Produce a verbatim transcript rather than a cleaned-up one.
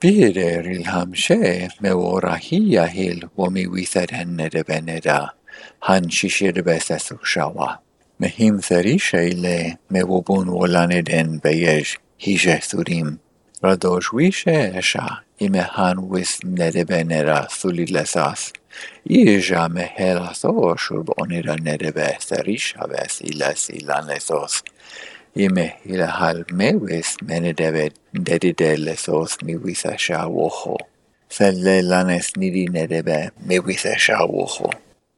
Birer ilhamşe mevorahiyahil ve miwisarhennede neda han şişirbese suşava. Mehim serişeyle mevobun volaneden beyej hije surim. Radojwishe eşa ime han wis nedebe nera sulilesas. İja mehelaso şurb onira nedebe serişaves ilas ilanesos. Ime ilahal mewis menedebe dedidelesos miwisa shawoho. Selle lanes nidi nedebe miwisa shawoho.